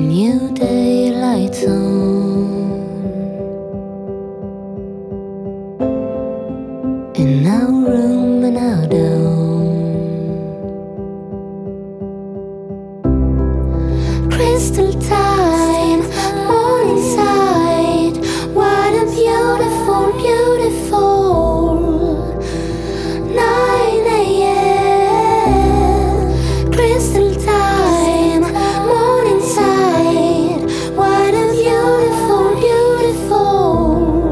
new daylight's on, in our room and our dome, crystal time, morning side. What a beautiful, beautiful 9 a.m. Crystal time, morning side. What a beautiful, beautiful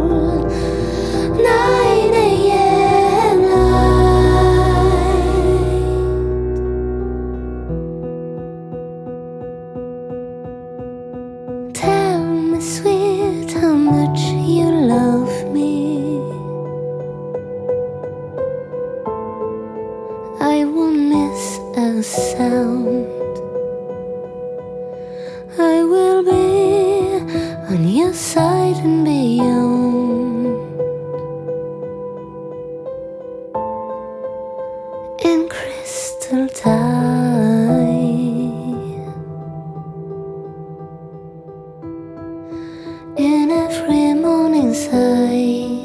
9 a.m. light. Tell me, sweet, how much you love me. I won't miss a sound. I will be on your side and beyond. In crystal time, in every morning side.